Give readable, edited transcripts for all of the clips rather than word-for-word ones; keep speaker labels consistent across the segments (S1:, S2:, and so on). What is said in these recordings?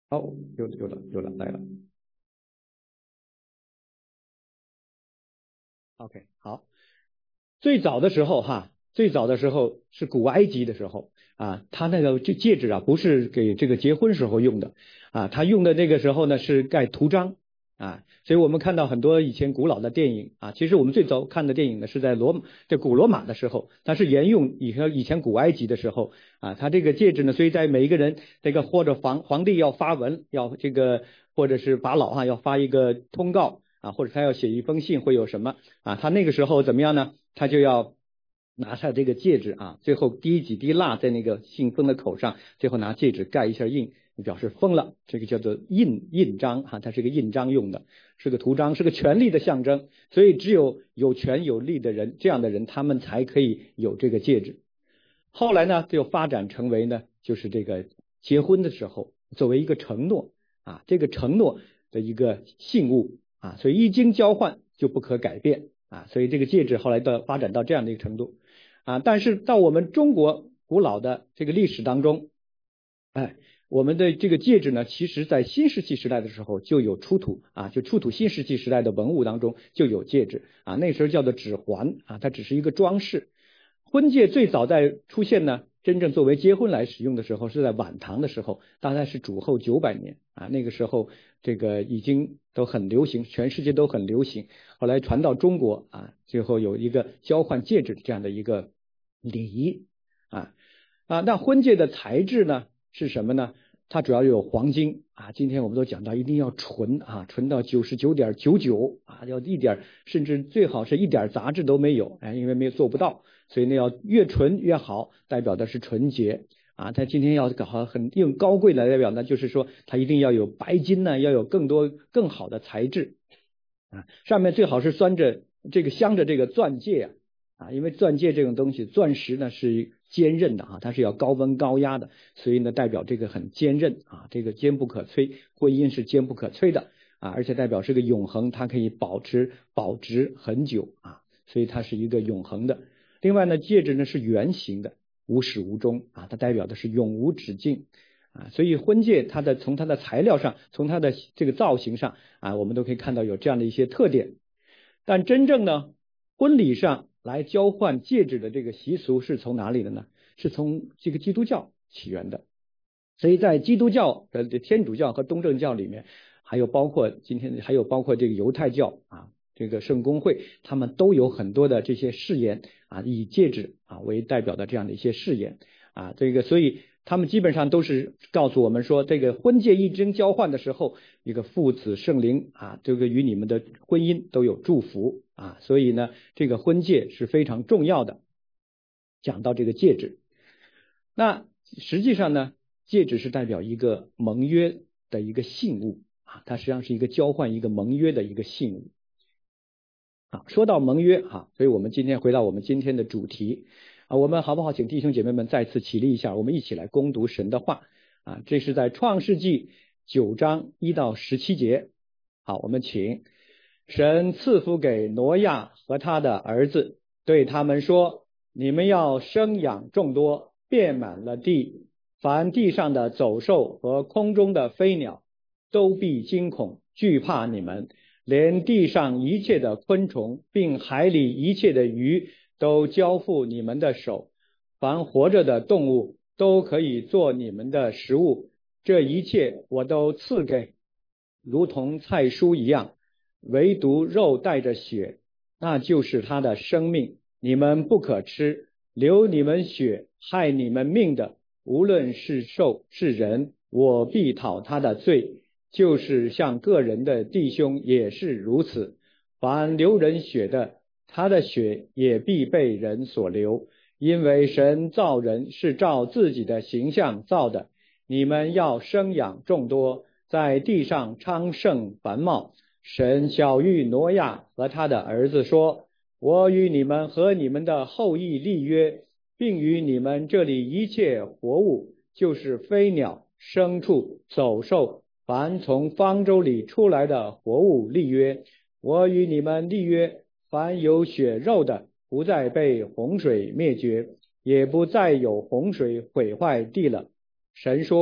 S1: 好，有了，来了。OK，好。最早的时候是古埃及的时候啊，他那个这戒指啊，不是给这个结婚时候用的啊，他用的那个时候呢是盖图章啊，所以我们看到很多以前古老的电影啊，其实我们最早看的电影呢是在古罗马的时候，它是沿用以前古埃及的时候啊，他这个戒指呢，所以在每一个人这个或者皇帝要发文，要这个或者是法老要发一个通告啊，或者他要写一封信，会有什么啊？他那个时候怎么样呢？他就要拿下这个戒指啊，最后滴几滴蜡在那个信封的口上，最后拿戒指盖一下印，表示封了。这个叫做印章它是个印章用的，是个图章，是个权力的象征。所以只有有权有力的人，这样的人他们才可以有这个戒指。后来呢，就发展成为呢，就是这个结婚的时候作为一个承诺啊，这个承诺的一个信物啊，所以一经交换就不可改变啊，所以这个戒指后来发展到这样的一个程度啊。但是到我们中国古老的这个历史当中，哎，我们的这个戒指呢，其实在新石器时代的时候就有出土啊，就出土新石器时代的文物当中就有戒指啊，那时候叫做指环啊，它只是一个装饰。婚戒最早在出现呢，真正作为结婚来使用的时候，是在晚唐的时候，大概是主后900年啊，那个时候这个已经都很流行，全世界都很流行。后来传到中国啊，最后有一个交换戒指的这样的一个礼仪啊。那婚戒的材质呢是什么呢？它主要有黄金啊，今天我们都讲到一定要纯啊，纯到99.99%啊，要一点甚至最好是一点杂质都没有，因为做不到，所以呢要越纯越好，代表的是纯洁啊。它今天要搞好用高贵来代表呢，就是说它一定要有白金呢，要有更多更好的材质啊，上面最好是镶着这个钻戒因为钻戒这种东西，钻石呢是坚韧的它是要高温高压的，所以呢代表这个很坚韧这个坚不可摧，婚姻是坚不可摧的而且代表是个永恒，它可以保值很久所以它是一个永恒的。另外呢，戒指呢是圆形的，无始无终它代表的是永无止境所以婚戒从它的材料上，从它的这个造型上我们都可以看到有这样的一些特点。但真正呢，婚礼上来交换戒指的这个习俗是从哪里的呢？是从这个基督教起源的。所以在基督教的天主教和东正教里面，还有包括这个犹太教这个圣公会，他们都有很多的这些誓言以戒指为代表的这样的一些誓言这个所以他们基本上都是告诉我们说，这个婚戒一经交换的时候，一个父子圣灵这个与你们的婚姻都有祝福所以呢，这个婚戒是非常重要的。讲到这个戒指，那实际上呢，戒指是代表一个盟约的一个信物它实际上是一个交换一个盟约的一个信物说到盟约所以我们今天回到我们今天的主题我们好不好请弟兄姐妹们再次起立一下，我们一起来攻读神的话这是在创世纪9章1到17节。好，我们请。神赐福给挪亚和他的儿子，对他们说，你们要生养众多，遍满了地，凡地上的走兽和空中的飞鸟都必惊恐惧怕你们，连地上一切的昆虫并海里一切的鱼都交付你们的手，凡活着的动物都可以做你们的食物，这一切我都赐给，如同菜蔬一样，唯独肉带着血，那就是他的生命，你们不可吃，流你们血害你们命的，无论是兽是人，我必讨他的罪，就是像个人的弟兄也是如此。凡流人血的，他的血也必被人所流，因为神造人是照自己的形象造的。你们要生养众多，在地上昌盛繁茂。神晓谕挪亚和他的儿子说，我与你们和你们的后裔立约，并与你们这里一切活物，就是飞鸟、牲畜、走兽，凡从方舟里出来的活物立约。我与你们立约，凡有血肉的，不再被洪水灭绝，也不再有洪水毁坏地了。神说，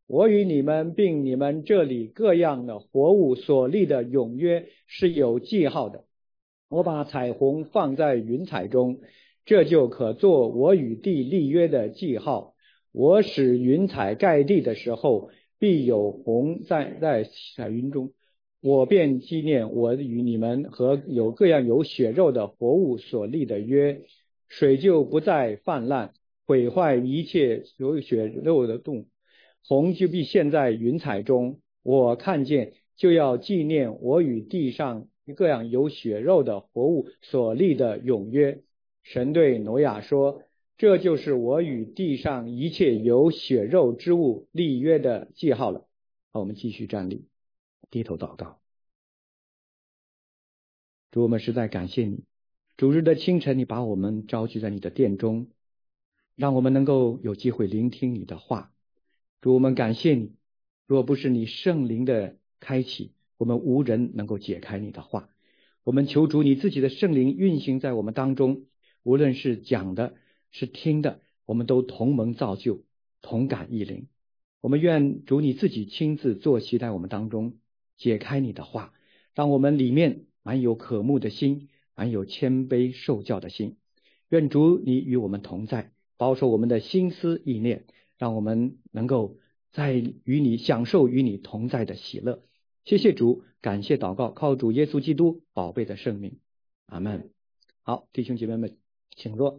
S1: 我与你们并你们这里各样的活物所立的永约是有记号的。我把彩虹放在云彩中，这就可做我与地立约的记号。我使云彩盖地的时候，必有虹在彩云中，我便纪念我与你们和有各样有血肉的活物所立的约，水就不再泛滥，毁坏一切有血肉的动物。虹就必现在云彩中，我看见就要纪念我与地上各样有血肉的活物所立的永约。神对挪亚说，这就是我与地上一切有血肉之物立约的记号了。好，我们继续站立，低头祷告。主，我们实在感谢你，主日的清晨，你把我们召集在你的殿中，让我们能够有机会聆听你的话。主，我们感谢你，若不是你圣灵的开启，我们无人能够解开你的话。我们求主你自己的圣灵运行在我们当中，无论是讲的是听的，我们都同盟造就，同感一灵。我们愿主你自己亲自坐席在我们当中，解开你的话，让我们里面满有渴慕的心，满有谦卑受教的心。愿主你与我们同在，保守我们的心思意念，让我们能够在与你享受与你同在的喜乐。谢谢主，感谢祷告，靠主耶稣基督宝贝的圣名，阿们。好，弟兄姐妹们，请坐。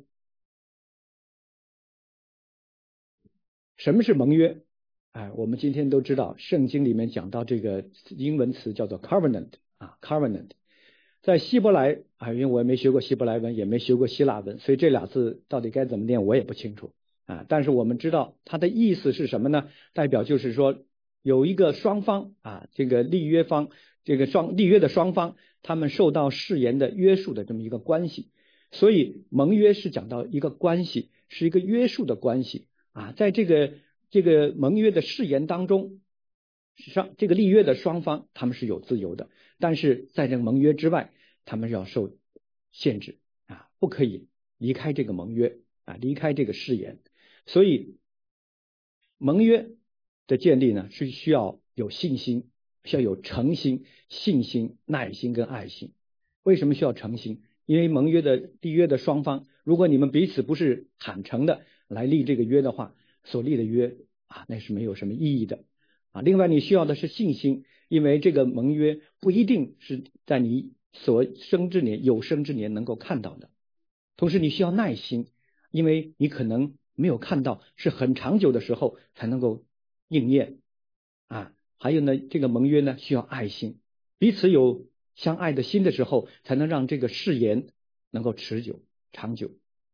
S1: 什么是盟约？我们今天都知道，圣经里面讲到这个英文词叫做 covenant covenant。在希伯来因为我也没学过希伯来文，也没学过希腊文，所以这俩字到底该怎么念我也不清楚但是我们知道它的意思是什么呢？代表就是说有一个双方这个立约方，这个立约的双方，他们受到誓言的约束的这么一个关系。所以盟约是讲到一个关系，是一个约束的关系在这个盟约的誓言当中，这个立约的双方他们是有自由的，但是在这个盟约之外，他们要受限制不可以离开这个盟约离开这个誓言。所以盟约的建立呢，是需要有信心，需要有诚心、信心、耐心跟爱心。为什么需要诚心？因为盟约的立约的双方，如果你们彼此不是坦诚的来立这个约的话，所立的约那是没有什么意义的另外你需要的是信心，因为这个盟约不一定是在你所生之年有生之年能够看到的。同时你需要耐心，因为你可能没有看到，是很长久的时候才能够应验还有呢，这个盟约呢需要爱心，彼此有相爱的心的时候，才能让这个誓言能够持久长久。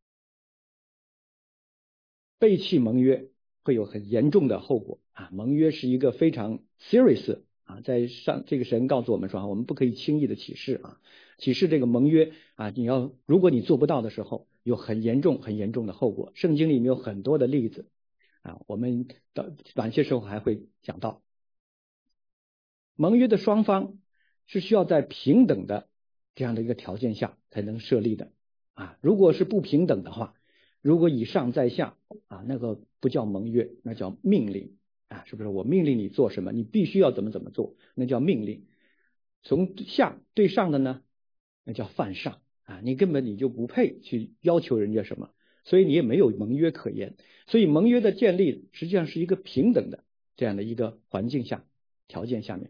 S1: 背弃盟约会有很严重的后果盟约是一个非常 serious在这个神告诉我们说我们不可以轻易的起誓起誓这个盟约如果你做不到的时候，有很严重的后果。圣经里面有很多的例子我们晚些时候还会讲到。盟约的双方是需要在平等的这样的一个条件下才能设立的如果是不平等的话，如果以上在下那个不叫盟约，那叫命令是不是？我命令你做什么，你必须要怎么做，那叫命令。从下对上的呢，那叫犯上你根本你就不配去要求人家什么，所以你也没有盟约可言。所以盟约的建立实际上是一个平等的这样的一个环境下条件下面。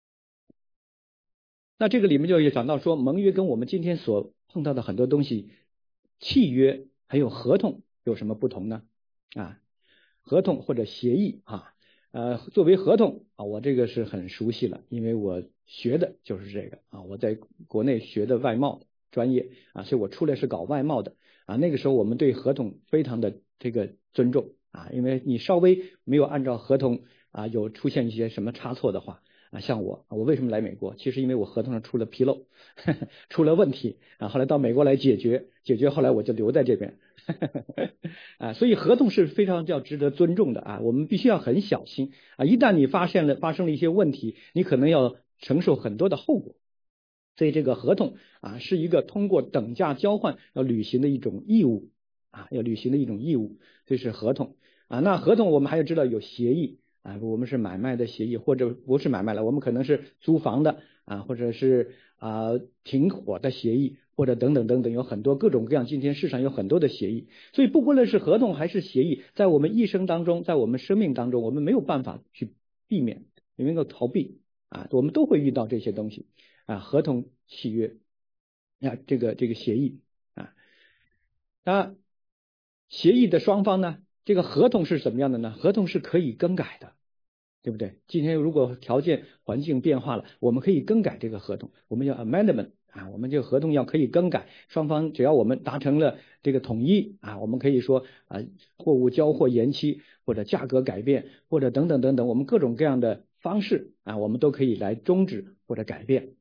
S1: 那这个里面就讲到说，盟约跟我们今天所碰到的很多东西，契约还有合同有什么不同呢合同或者协议作为合同我这个是很熟悉了，因为我学的就是这个我在国内学的外贸专业所以我出来是搞外贸的那个时候我们对合同非常的这个尊重因为你稍微没有按照合同有出现一些什么差错的话像我为什么来美国？其实因为我合同上出了纰漏出了问题后来到美国来解决，后来我就留在这边所以合同是非常要值得尊重的我们必须要很小心一旦你发生了一些问题，你可能要承受很多的后果。所以这个合同是一个通过等价交换要履行的一种义务这是合同那合同我们还要知道有协议啊，我们是买卖的协议，或者不是买卖了，我们可能是租房的啊，或者是停火的协议，或者等等等等，有很多各种各样，今天市场有很多的协议。所以不论是合同还是协议，在我们一生当中，在我们生命当中，我们没有办法去避免，也没有逃避啊，我们都会遇到这些东西啊，合同、契约啊，这个协议啊，那协议的双方呢，这个合同是怎么样的呢？合同是可以更改的，对不对？今天如果条件环境变化了，我们可以更改这个合同，我们叫 amendment 啊，我们这个合同要可以更改，双方只要我们达成了这个统一啊，我们可以说货物交货延期，或者价格改变，或者等等等等，我们各种各样的方式啊，我们都可以来终止或者改变。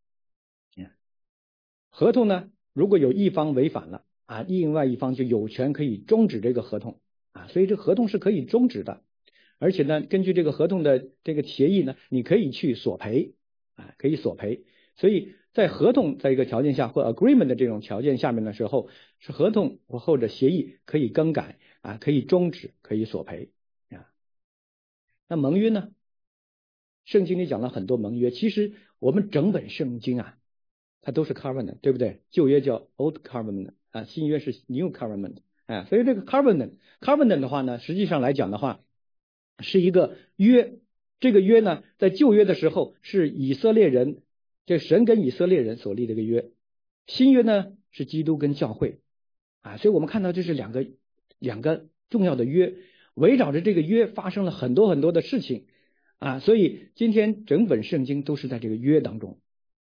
S1: 合同呢，如果有一方违反了啊，另外一方就有权可以终止这个合同啊，所以这合同是可以终止的。而且呢，根据这个合同的这个协议呢，你可以去索赔啊，可以索赔。所以在合同在一个条件下或 agreement 的这种条件下面的时候，是合同或者协议可以更改啊，可以终止，可以索赔啊。那盟约呢？圣经里讲了很多盟约，其实我们整本圣经啊，它都是 covenant， 对不对？旧约叫 old covenant 啊，新约是 new covenant 啊，所以这个 covenant 的话呢，实际上来讲的话，是一个约。这个约呢，在旧约的时候是以色列人，这神跟以色列人所立的一个约。新约呢是基督跟教会啊，所以我们看到这是两个重要的约，围绕着这个约发生了很多很多的事情啊，所以今天整本圣经都是在这个约当中。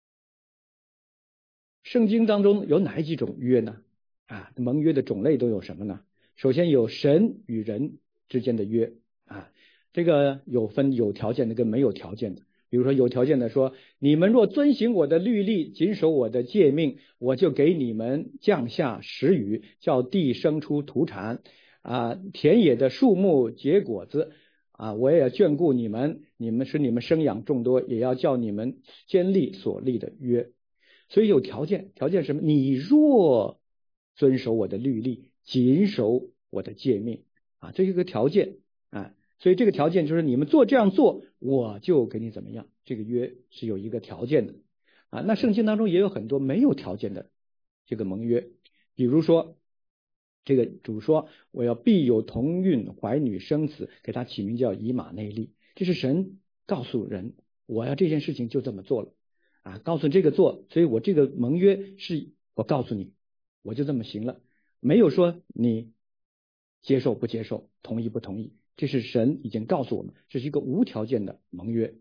S1: 圣经当中有哪几种约呢？啊，盟约的种类都有什么呢？首先有神与人之间的约啊，这个有分有条件的跟没有条件的。比如说有条件的说，你们若遵行我的律例，谨守我的诫命，我就给你们降下时雨，叫地生出土产啊，田野的树木结果子啊，我也眷顾你们，你们使你们生养众多，也要叫你们坚立所立的约。所以有条件，条件是什么？你若遵守我的律例，谨守我的诫命啊，这是一个条件啊。所以这个条件就是你们这样做，我就给你怎么样。这个约是有一个条件的啊。那圣经当中也有很多没有条件的这个盟约，比如说这个主说我要必有同孕怀女生子，给他起名叫以马内利，这是神告诉人，我要这件事情就这么做了。啊，告诉这个做，所以我这个盟约是我告诉你，我就这么行了，没有说你接受不接受，同意不同意，这是神已经告诉我们，这是一个无条件的盟约。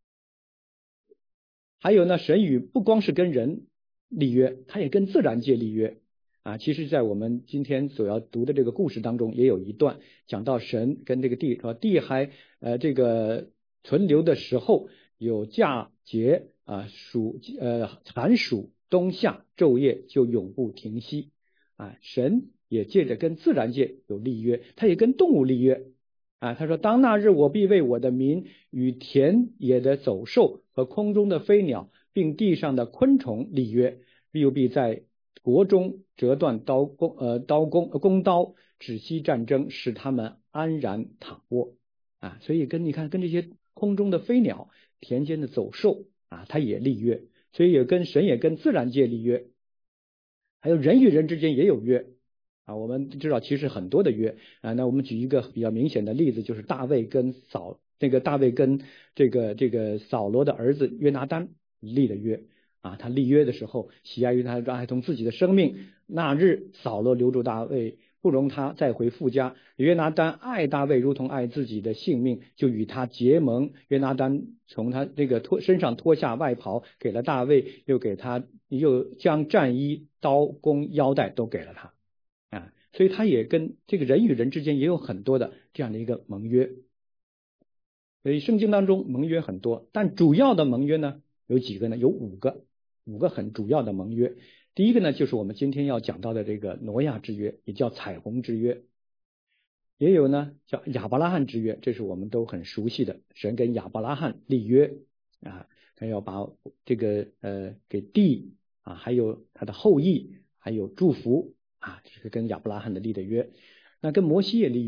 S1: 还有呢，神不光是跟人立约，他也跟自然界立约啊。其实，在我们今天所要读的这个故事当中，也有一段讲到神跟这个地说，地还这个存留的时候，有夏节啊，寒暑冬夏昼夜就永不停息啊。神也借着跟自然界有立约，他也跟动物立约啊。他说，当那日我必为我的民与田野的走兽和空中的飞鸟并地上的昆虫立约，又必在国中折断弓刀，止息战争，使他们安然躺卧啊。所以你看跟这些空中的飞鸟、田间的走兽啊，他也立约，所以神也跟自然界立约，还有人与人之间也有约啊。我们知道其实很多的约啊，那我们举一个比较明显的例子，就是大卫跟这个扫罗的儿子约拿单立的约啊。他立约的时候，喜爱于他爱从自己的生命，那日扫罗留住大卫，不容他再回父家。约拿单爱大卫如同爱自己的性命，就与他结盟。约拿单从他这个身上脱下外袍给了大卫，又将战衣、刀、弓、腰带都给了他啊。所以他也跟这个人与人之间也有很多的这样的一个盟约。所以圣经当中盟约很多，但主要的盟约呢有几个呢？有五个很主要的盟约。第一个呢，就是我们今天要讲到的这个挪亚之约，也叫彩虹之约。也有呢叫亚伯拉罕之约，这是我们都很熟悉的，神跟亚伯拉罕立约啊，他要把这个给地啊，还有他的后裔，还有祝福啊，这是跟亚伯拉罕的立的约。那跟摩西也立约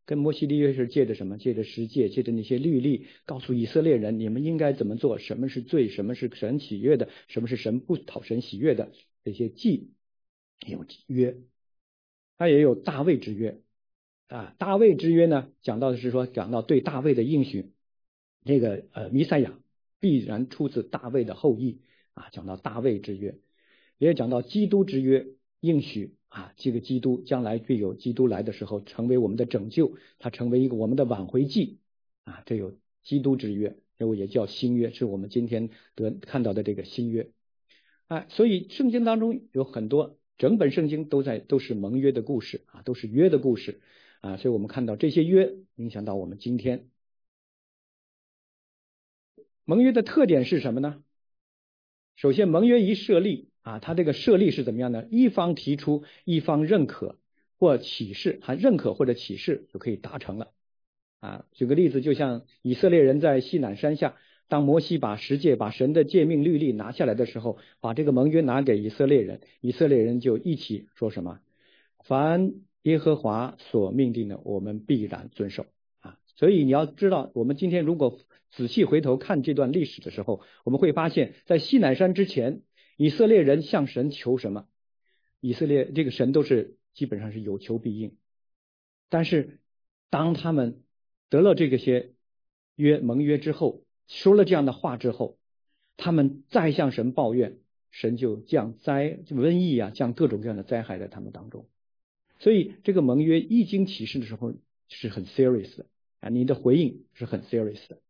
S1: 跟摩西立约是借着什么？借着十诫，借着那些律例，告诉以色列人你们应该怎么做，什么是罪，什么是神喜悦的，什么是神不讨神喜悦的，这些祭有约。他也有大卫之约啊。大卫之约呢，讲到的是说，讲到对大卫的应许，这个弥赛亚必然出自大卫的后裔啊，讲到大卫之约，也讲到基督之约，应许啊，这个基督将来必有基督来的时候成为我们的拯救，他成为一个我们的挽回祭啊，这有基督之约，这也叫新约，是我们今天看到的这个新约啊。所以圣经当中有很多，整本圣经都是盟约的故事啊，都是约的故事啊，所以我们看到这些约影响到我们今天。盟约的特点是什么呢？首先，盟约一设立啊，它这个设立是怎么样呢？一方提出，一方认可或启示，还认可或者启示就可以达成了啊。举个例子，就像以色列人在西乃山下，当摩西把十诫、把神的诫命律例拿下来的时候，把这个盟约拿给以色列人，以色列人就一起说什么？凡耶和华所命定的，我们必然遵守啊。所以你要知道，我们今天如果仔细回头看这段历史的时候，我们会发现，在西乃山之前，以色列人向神求什么？以色列这个神都是基本上是有求必应，但是当他们得了这些盟约之后，说了这样的话之后，他们再向神抱怨，神就降瘟疫啊，降各种各样的灾害在他们当中。所以这个盟约一经启示的时候是很 serious 的啊，你的回应是很 serious 的。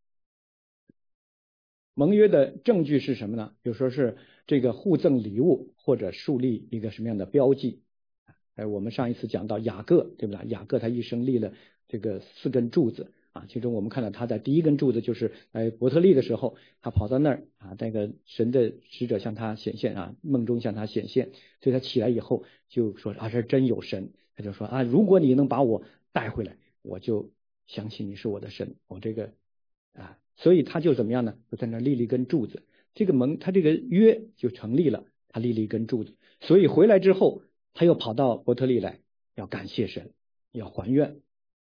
S1: 盟约的证据是什么呢？比如说是这个互赠礼物，或者树立一个什么样的标记。我们上一次讲到雅各，对不对？雅各他一生立了这个4根柱子啊，其中我们看到他在第一根柱子就是伯特利的时候，他跑到那儿啊，那个神的使者向他显现啊，梦中向他显现，所以他起来以后就说啊，这真有神。他就说啊，如果你能把我带回来，我就相信你是我的神，我这个啊，所以他就怎么样呢？就在那立了一根柱子，他这个约就成立了，他立了一根柱子，所以回来之后，他又跑到伯特利来，要感谢神，要还愿。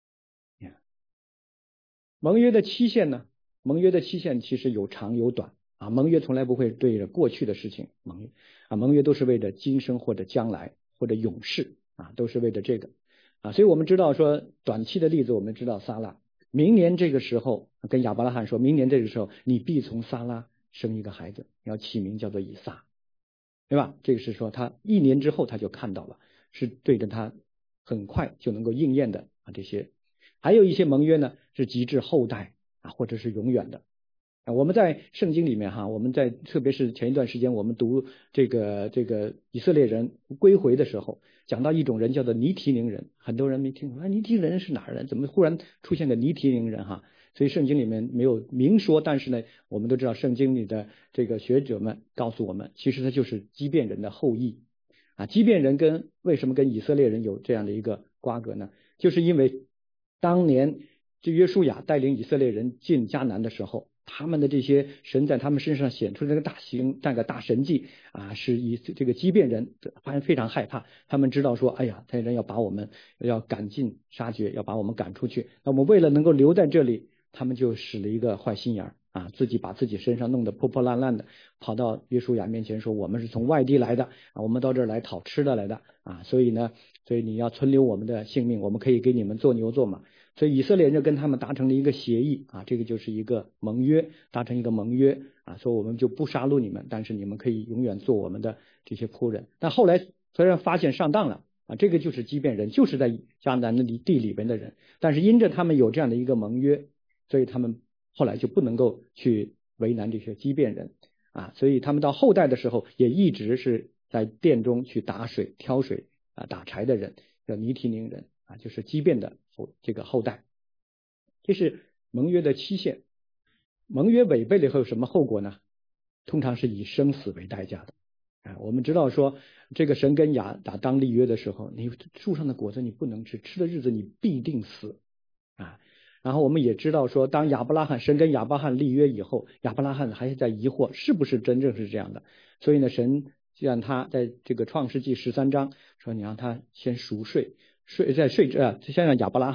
S1: 盟约的期限呢？盟约的期限其实有长有短啊，盟约从来不会对着过去的事情盟约都是为着今生或者将来或者永世啊，都是为着这个啊，所以我们知道说短期的例子，我们知道撒拉明年这个时候跟亚伯拉罕说，明年这个时候你必从撒拉生一个孩子，要起名叫做以撒，对吧？这个是说他1年之后他就看到了，是对着他很快就能够应验的啊。这些还有一些盟约呢是及至后代啊，或者是永远的。我们在圣经里面哈，我们在特别是前一段时间我们读这个以色列人归回的时候，讲到一种人叫做尼提宁人，很多人没听过，尼提宁人是哪人？怎么忽然出现个尼提宁人哈？所以圣经里面没有明说，但是呢，我们都知道圣经里的这个学者们告诉我们，其实他就是基遍人的后裔啊。基遍人为什么跟以色列人有这样的一个瓜葛呢？就是因为当年这约书亚带领以色列人进迦南的时候，他们的这些神在他们身上显出这个大神迹啊，是以这个基遍人非常害怕，他们知道说，哎呀，这人要把我们要赶尽杀绝，要把我们赶出去。那么为了能够留在这里，他们就使了一个坏心眼啊，把自己身上弄得破破烂烂的，跑到约书亚面前说，我们是从外地来的啊，我们到这儿来讨吃的来的啊，所以你要存留我们的性命，我们可以给你们做牛做马。所以以色列人就跟他们达成了一个协议啊，这个就是一个盟约，达成一个盟约啊，说我们就不杀戮你们，但是你们可以永远做我们的这些仆人。但后来虽然发现上当了啊，这个就是基遍人，就是在迦南的地里边的人，但是因着他们有这样的一个盟约，所以他们后来就不能够去为难这些基遍人啊，所以他们到后代的时候也一直是在殿中去打水、挑水啊、打柴的人，叫尼提宁人啊，就是基遍的这个后代。这是盟约的期限。盟约违背了以后有什么后果呢？通常是以生死为代价的啊。我们知道说，这个神跟亚当立约的时候，你树上的果子你不能吃，吃的日子你必定死啊。然后我们也知道说，当神跟亚伯拉罕立约以后，亚伯拉罕还是在疑惑是不是真正是这样的，所以呢，神就让他在这个创世纪13章说，你让他先熟睡，先让亚伯拉罕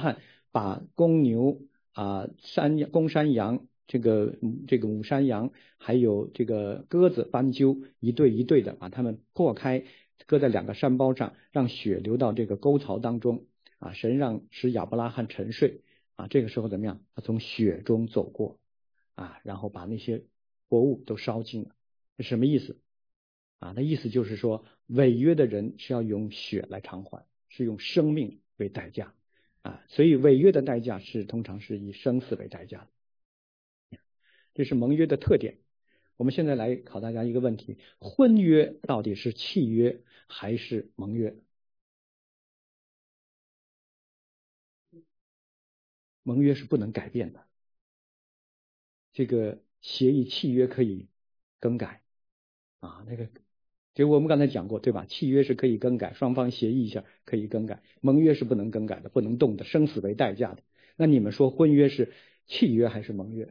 S1: 把公牛公山羊这个母山羊还有这个鸽子斑鸠一对一对的把它们破开，搁在2个山包上，让血流到这个沟槽当中啊。神使亚伯拉罕沉睡啊，这个时候怎么样？他从血中走过啊，然后把那些活物都烧尽了。这什么意思啊？那意思就是说，违约的人是要用血来偿还，是用生命为代价啊。所以违约的代价通常是以生死为代价的。这是盟约的特点。我们现在来考大家一个问题：婚约到底是契约还是盟约？盟约是不能改变的，这个协议契约可以更改啊。就我们刚才讲过对吧？契约是可以更改，双方协议一下可以更改，盟约是不能更改的，不能动的，生死为代价的。那你们说婚约是契约还是盟约？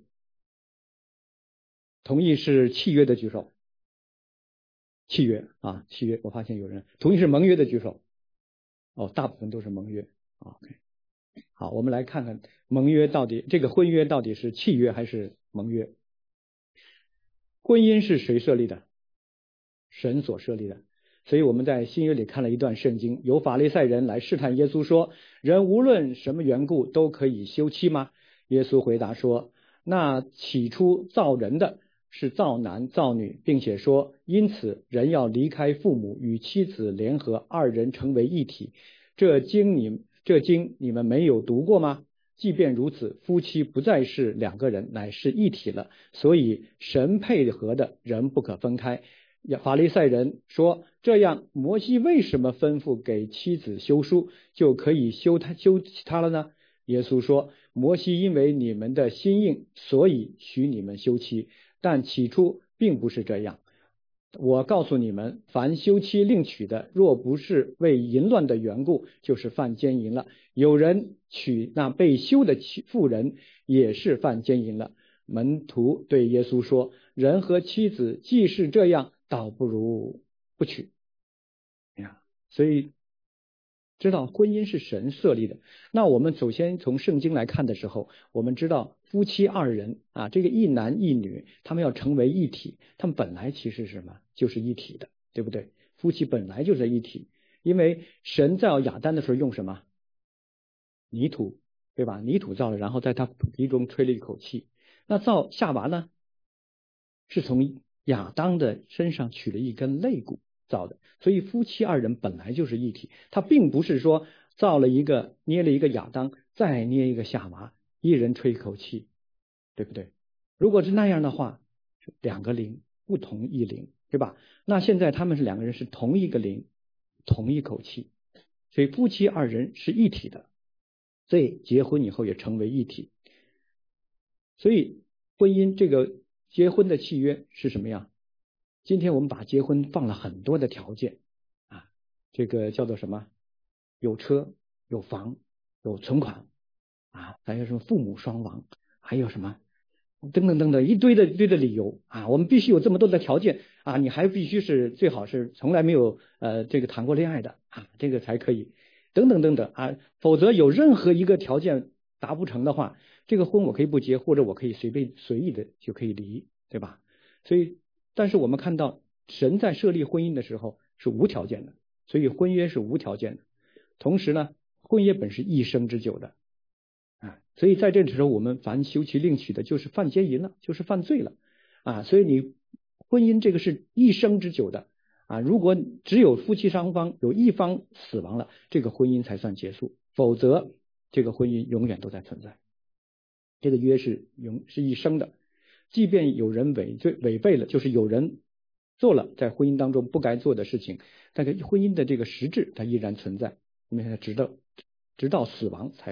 S1: 同意是契约的举手。契约啊，契约。我发现有人同意是盟约的举手。哦，大部分都是盟约。OK， 好，我们来看看盟约到底，这个婚约到底是契约还是盟约？婚姻是谁设立的？神所设立的。所以我们在新约里看了一段圣经，有法利赛人来试探耶稣说，人无论什么缘故都可以休妻吗？耶稣回答说，那起初造人的是造男造女，并且说，因此人要离开父母，与妻子联合，二人成为一体。这经你们没有读过吗？即便如此，夫妻不再是2个人，乃是一体了。所以神配合的人不可分开。法利赛人说，这样摩西为什么吩咐给妻子休书，就可以休他了呢？耶稣说，摩西因为你们的心硬，所以许你们休妻，但起初并不是这样。我告诉你们，凡休妻另娶的，若不是为淫乱的缘故，就是犯奸淫了。有人娶那被休的妇人，也是犯奸淫了。门徒对耶稣说，人和妻子既是这样，倒不如不娶。所以知道婚姻是神设立的。那我们首先从圣经来看的时候，我们知道夫妻2人啊，这个一男一女，他们要成为一体，他们本来其实是什么？就是一体的，对不对？夫妻本来就是一体，因为神造亚当的时候用什么？泥土，对吧？泥土造了，然后在他鼻中吹了一口气。那造夏娃呢？是从亚当的身上取了一根肋骨造的，所以夫妻2人本来就是一体。他并不是说捏了一个亚当，再捏一个夏娃，一人吹一口气，对不对？如果是那样的话，2个灵不同一灵，对吧？那现在他们是2个人是同一个灵，同一口气，所以夫妻2人是一体的，所以结婚以后也成为一体。所以婚姻这个结婚的契约是什么样？今天我们把结婚放了很多的条件啊，这个叫做什么？有车有房有存款啊，还有什么父母双亡，还有什么等等等等一堆的理由啊，我们必须有这么多的条件啊，你还必须是最好是从来没有这个谈过恋爱的啊，这个才可以等等等等啊，否则有任何一个条件达不成的话，这个婚我可以不结，或者我可以随意的就可以离，对吧？所以但是我们看到神在设立婚姻的时候是无条件的，所以婚约是无条件的。同时呢，婚约本是一生之久的啊，所以在这时候我们凡休妻另娶的，就是犯奸淫了，就是犯罪了啊。所以你婚姻这个是一生之久的啊，如果只有夫妻双方有一方死亡了，这个婚姻才算结束，否则这个婚姻永远都在存在。这个约是一生的，即便有人违背了，就是有人做了在婚姻当中不该做的事情，但是婚姻的这个实质它依然存在，因为它直到死亡才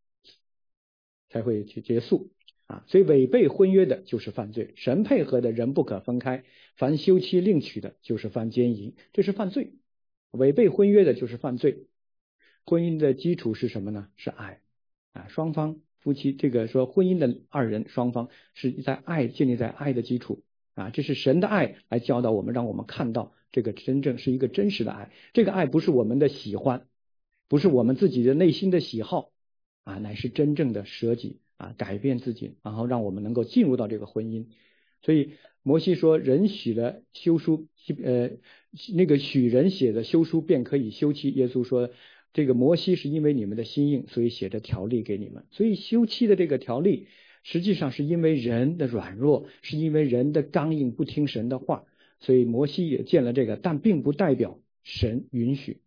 S1: 会去结束啊。所以违背婚约的就是犯罪，神配合的人不可分开，凡休妻另娶的就是犯奸淫，这是犯罪。违背婚约的就是犯罪。婚姻的基础是什么呢？是爱啊，双方夫妻这个说婚姻的2人双方是建立在爱的基础啊，这是神的爱来教导我们，让我们看到这个真正是一个真实的爱。这个爱不是我们的喜欢，不是我们自己的内心的喜好乃是真正的舍己改变自己，然后让我们能够进入到这个婚姻。所以摩西说，人许了休书，那个许人写的休书便可以休妻。耶稣说，这个摩西是因为你们的心硬，所以写的条例给你们。所以休妻的这个条例，实际上是因为人的软弱，是因为人的刚硬，不听神的话，所以摩西也建了这个，但并不代表神允许。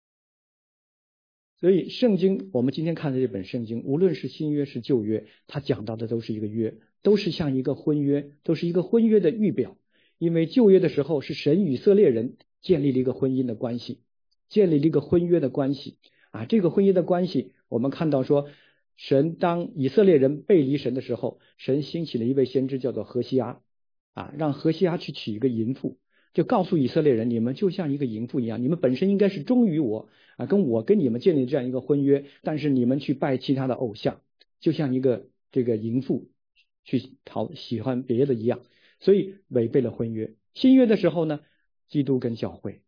S1: 所以圣经，我们今天看的这本圣经，无论是新约是旧约，它讲到的都是一个约，都是像一个婚约，都是一个婚约的预表。因为旧约的时候是神与以色列人建立了一个婚姻的关系，建立了一个婚约的关系这个婚约的关系，我们看到说，神当以色列人背离神的时候，神兴起了一位先知叫做何西阿让何西阿去娶一个淫妇，就告诉以色列人，你们就像一个淫妇一样，你们本身应该是忠于我跟你们建立这样一个婚约，但是你们去拜其他的偶像，就像一个这个淫妇去喜欢别的一样，所以违背了婚约。新约的时候呢，基督跟教会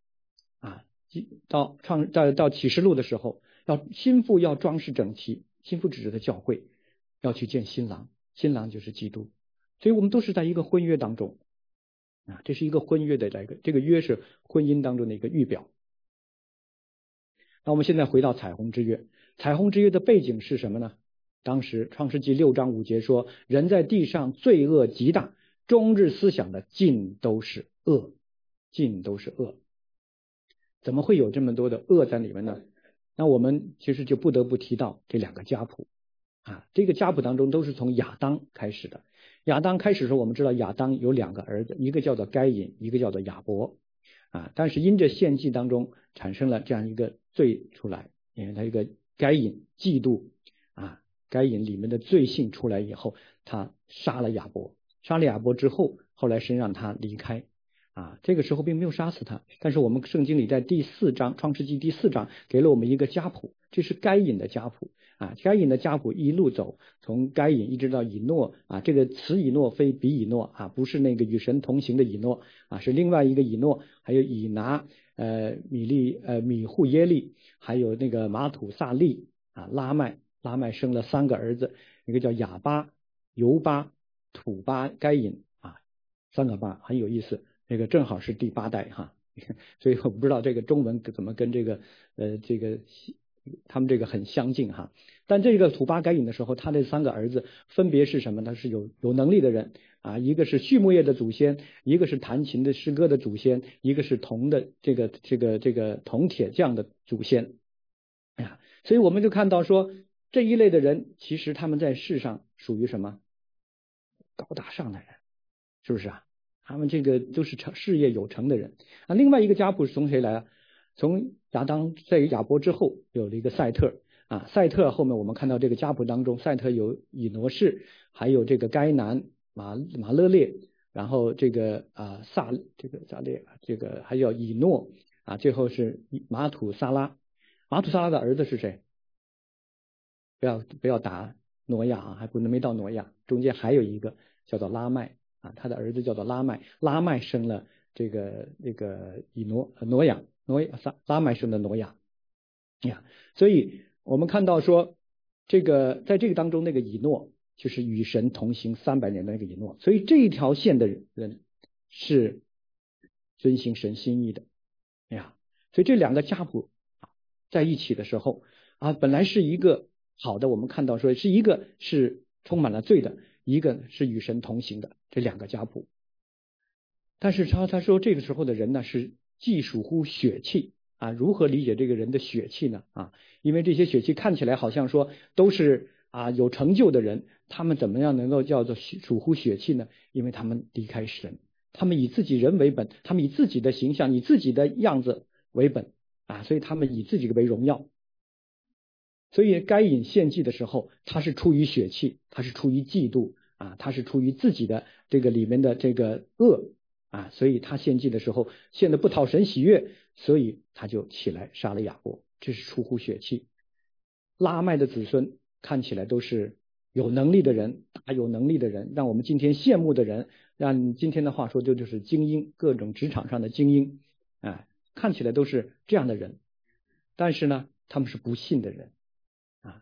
S1: 到启示录的时候，新妇要装饰整齐，新妇指的教会要去见新郎，新郎就是基督。所以我们都是在一个婚约当中这是一个婚约的这个约是婚姻当中的一个预表。那我们现在回到彩虹之约，彩虹之约的背景是什么呢？当时创世纪6章5节说，人在地上罪恶极大，终日思想的尽都是恶，尽都是恶。怎么会有这么多的恶在里面呢？那我们其实就不得不提到这两个家谱这个家谱当中都是从亚当开始的。亚当开始的时候，我们知道亚当有2个儿子，一个叫做该隐，一个叫做亚伯但是因着献祭当中产生了这样一个罪出来，因为他一个该隐嫉妒该隐里面的罪性出来以后，他杀了亚伯，杀了亚伯之后，后来神让他离开这个时候并没有杀死他，但是我们圣经里在第4章创世纪第4章给了我们一个家谱，这是该隐的家谱该隐的家谱一路走，从该隐一直到以诺这个此以诺非彼以诺不是那个与神同行的以诺是另外一个以诺，还有以拿米户耶利，还有那个马土萨利拉麦生了3个儿子，一个叫亚巴、犹巴、土巴、该隐3个巴，很有意思，那个正好是第8代所以我不知道这个中文怎么跟这个他们这个很相近但这个土巴该隐的时候，他这3个儿子分别是什么呢？是有能力的人一个是畜牧业的祖先，一个是弹琴的诗歌的祖先，一个是铜的这个铜铁匠的祖先所以我们就看到说，这一类的人其实他们在世上属于什么？高大上的人，是不是他们这个都是事业有成的人另外一个家谱是从谁来从亚当，在亚伯之后有了一个赛特赛特后面我们看到这个家谱当中，赛特有以挪士，还有这个该南、马勒列，然后这个萨列，这个还有以诺最后是马土萨拉。马土萨拉的儿子是谁？不要打挪亚还不能没到挪亚，中间还有一个叫做拉麦他的儿子叫做拉麦，拉麦生了这个以挪亚，拉麦生的挪亚所以我们看到说，这个在这个当中，那个以诺就是与神同行300年的那个以诺，所以这一条线的人是遵行神心意的所以这2个家谱在一起的时候本来是一个好的，我们看到说是一个是充满了罪的，一个是与神同行的，这2个家谱。但是他说这个时候的人呢是既属乎血气如何理解这个人的血气呢因为这些血气看起来好像说都是有成就的人，他们怎么样能够叫做属乎血气呢？因为他们离开神，他们以自己人为本，他们以自己的形象，以自己的样子为本所以他们以自己为荣耀。所以该隐献祭的时候，他是出于血气，他是出于嫉妒他是出于自己的这个里面的这个恶所以他献祭的时候献的不讨神喜悦，所以他就起来杀了亚伯，这是出乎血气。拉麦的子孙看起来都是有能力的人，大有能力的人，让我们今天羡慕的人，让今天的话说就是精英，各种职场上的精英看起来都是这样的人，但是呢他们是不信的人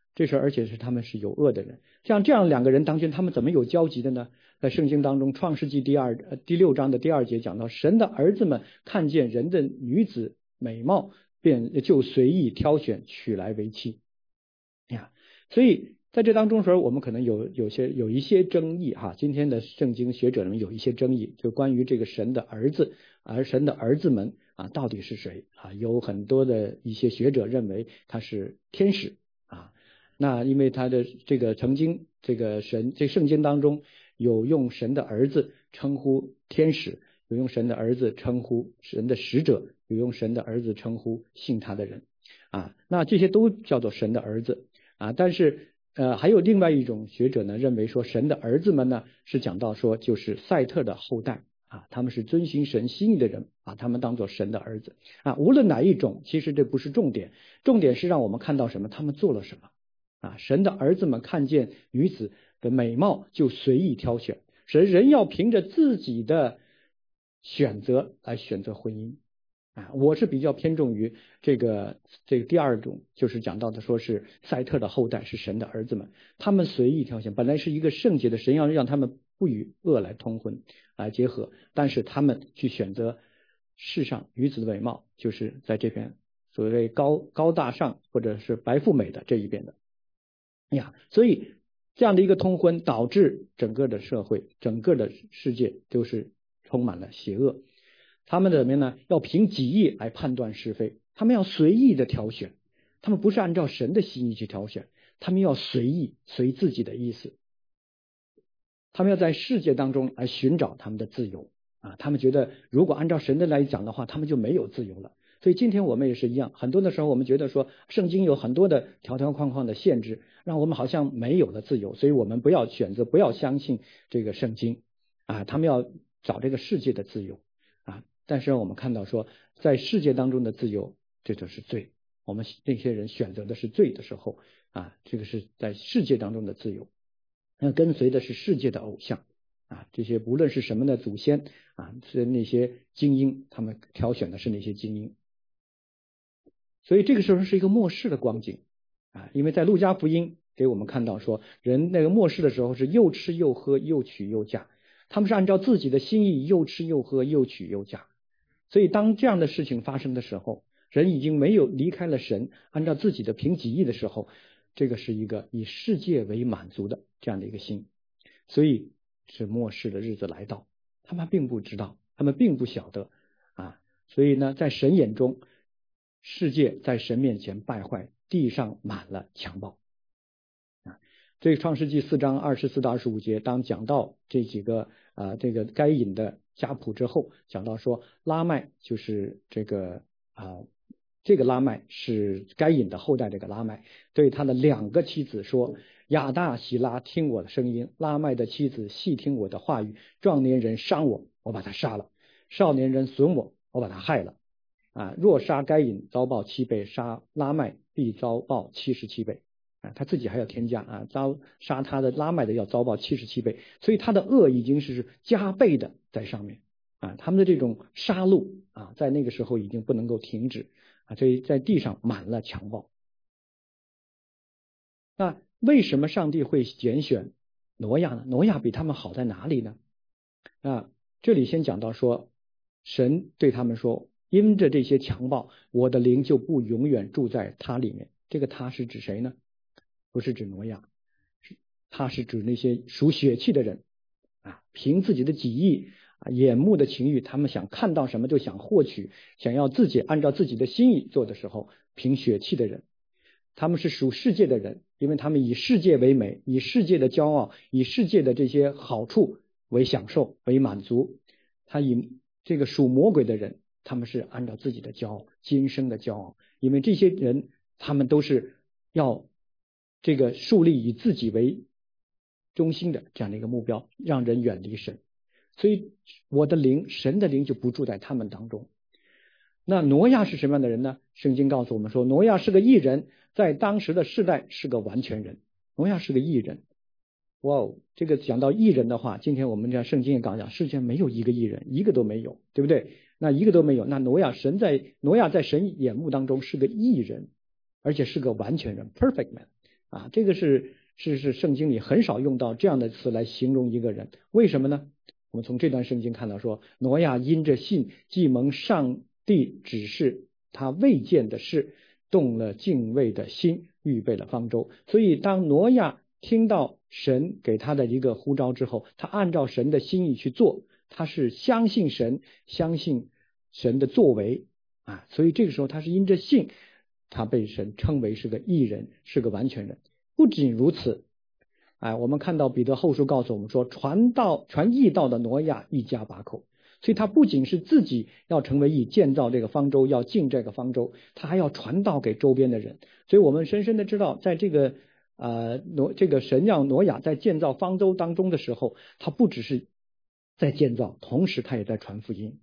S1: 这时候而且是他们是有恶的人。像这样两个人当中，他们怎么有交集的呢？在圣经当中，创世纪第6章的第2节讲到，神的儿子们看见人的女子美貌，就随意挑选娶来为妻呀。所以在这当中时候，我们可能有一些争议哈。今天的圣经学者们有一些争议，就关于这个神的儿子，而神的儿子们啊到底是谁啊？有很多的一些学者认为他是天使啊。那因为他的这个曾经这个圣经当中有用神的儿子称呼天使，有用神的儿子称呼神的使者，有用神的儿子称呼信他的人啊。那这些都叫做神的儿子啊。但是还有另外一种学者呢认为说，神的儿子们呢是讲到说就是赛特的后代啊，他们是遵循神心意的人啊，他们当作神的儿子啊。无论哪一种，其实这不是重点，重点是让我们看到什么，他们做了什么啊。神的儿子们看见女子的美貌就随意挑选，人要凭着自己的选择来选择婚姻啊。我是比较偏重于这个第二种，就是讲到的说是赛特的后代是神的儿子们，他们随意挑选，本来是一个圣洁的，神要让他们不与恶来通婚来结合，但是他们去选择世上女子的美貌，就是在这边所谓高大上或者是白富美的这一边的呀。所以这样的一个通婚导致整个的社会整个的世界都是充满了邪恶。他们怎么样呢？要凭己意来判断是非，他们要随意的挑选，他们不是按照神的心意去挑选，他们要随意随自己的意思，他们要在世界当中来寻找他们的自由啊。他们觉得如果按照神的来讲的话，他们就没有自由了。所以今天我们也是一样，很多的时候我们觉得说圣经有很多的条条框框的限制，让我们好像没有了自由，所以我们不要选择，不要相信这个圣经啊。他们要找这个世界的自由啊。但是我们看到说，在世界当中的自由，这就是罪。我们那些人选择的是罪的时候啊，这个是在世界当中的自由。那跟随的是世界的偶像啊，这些无论是什么的祖先啊，是那些精英，他们挑选的是那些精英。所以这个时候是一个末世的光景啊，因为在路加福音给我们看到说，人那个末世的时候是又吃又喝，又娶又嫁，他们是按照自己的心意又吃又喝，又娶又嫁。所以当这样的事情发生的时候，人已经没有离开了神，按照自己的凭己意的时候，这个是一个以世界为满足的这样的一个心。所以是末世的日子来到，他们并不知道，他们并不晓得啊。所以呢，在神眼中，世界在神面前败坏，地上满了强暴啊。这个创世纪4章24到25节，当讲到这几个这个该隐的家谱之后，讲到说拉麦就是这个拉麦是该隐的后代，这个拉麦对他的2个妻子说，亚大喜拉听我的声音，拉麦的妻子细听我的话语，壮年人伤我，我把他杀了，少年人损我，我把他害了啊。若杀该隐遭报7倍，杀拉麦必遭报77倍啊。他自己还要添加啊，杀他的拉麦的要遭报77倍，所以他的恶已经是加倍的在上面啊。他们的这种杀戮啊，在那个时候已经不能够停止啊，所以在地上满了强暴。那为什么上帝会拣选挪亚呢？挪亚比他们好在哪里呢？这里先讲到说，神对他们说，因着这些强暴，我的灵就不永远住在他里面。这个他是指谁呢？不是指挪亚，他是指那些属血气的人啊，凭自己的己意眼目的情欲，他们想看到什么就想获取，想要自己按照自己的心意做的时候，凭血气的人，他们是属世界的人，因为他们以世界为美，以世界的骄傲，以世界的这些好处为享受为满足。他以这个属魔鬼的人，他们是按照自己的骄傲，今生的骄傲，因为这些人他们都是要这个树立以自己为中心的这样的一个目标，让人远离神。所以我的灵，神的灵就不住在他们当中。那挪亚是什么样的人呢？圣经告诉我们说，挪亚是个义人，在当时的世代是个完全人。挪亚是个义人。哇哦，这个讲到义人的话，今天我们讲圣经也讲，世界没有一个义人，一个都没有，对不对？那一个都没有，那挪亚在神眼目当中是个义人，而且是个完全人 ，perfect man 这个是圣经里很少用到这样的词来形容一个人。为什么呢？我们从这段圣经看到说，挪亚因着信，既蒙上帝指示他未见的事，动了敬畏的心，预备了方舟。所以当挪亚听到神给他的一个呼召之后，他按照神的心意去做，他是相信神，相信神的作为所以这个时候他是因着信，他被神称为是个义人，是个完全人。不仅如此我们看到彼得后书告诉我们说，传义道的挪亚一家8口，所以他不仅是自己要成为义，建造这个方舟，要进这个方舟，他还要传道给周边的人。所以我们深深的知道，在这个神让挪亚在建造方舟当中的时候，他不只是在建造，同时他也在传福音。